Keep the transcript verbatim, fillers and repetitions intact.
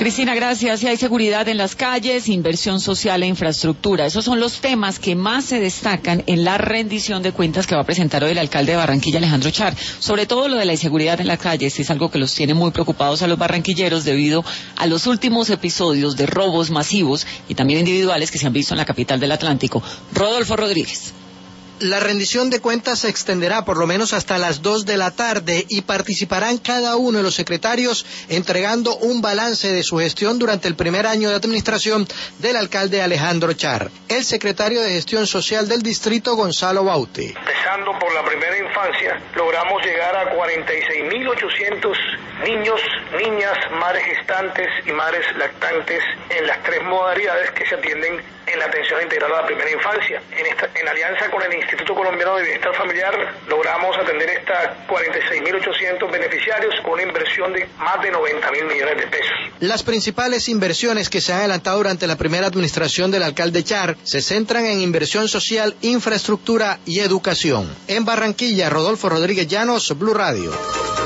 Cristina, gracias. Y hay seguridad en las calles, inversión social e infraestructura. Esos son los temas que más se destacan en la rendición de cuentas que va a presentar hoy el alcalde de Barranquilla, Alejandro Char. Sobre todo lo de la inseguridad en las calles es algo que los tiene muy preocupados a los barranquilleros debido a los últimos episodios de robos masivos y también individuales que se han visto en la capital del Atlántico. Rodolfo Rodríguez. La rendición de cuentas se extenderá por lo menos hasta las dos de la tarde y participarán cada uno de los secretarios entregando un balance de su gestión durante el primer año de administración del alcalde Alejandro Char. El secretario de Gestión Social del distrito, Gonzalo Baute. Empezando por la primera infancia, logramos llegar a cuarenta y seis mil ochocientos niños, niñas, madres gestantes y madres lactantes en las tres modalidades que se atienden en la atención integral a la primera infancia. En, esta, en alianza con el Instituto Colombiano de Bienestar Familiar, logramos atender estas cuarenta y seis mil ochocientos beneficiarios con una inversión de más de noventa mil millones de pesos. Las principales inversiones que se han adelantado durante la primera administración del alcalde Char se centran en inversión social, infraestructura y educación. En Barranquilla, Rodolfo Rodríguez Llanos, Blue Radio.